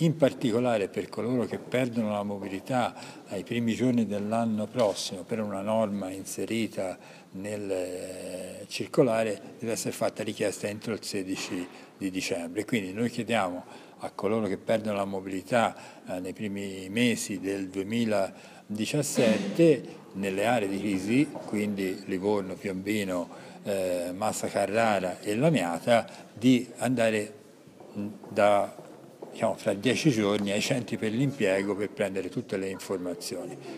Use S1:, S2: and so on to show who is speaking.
S1: in particolare per coloro che perdono la mobilità ai primi giorni dell'anno prossimo per una norma inserita nel circolare, deve essere fatta richiesta entro il 16 di dicembre. Quindi noi chiediamo a coloro che perdono la mobilità nei primi mesi del 2017 nelle aree di crisi, quindi Livorno, Piombino, Massa Carrara e Lamiata, di andare fra 10 giorni ai centri per l'impiego per prendere tutte le informazioni.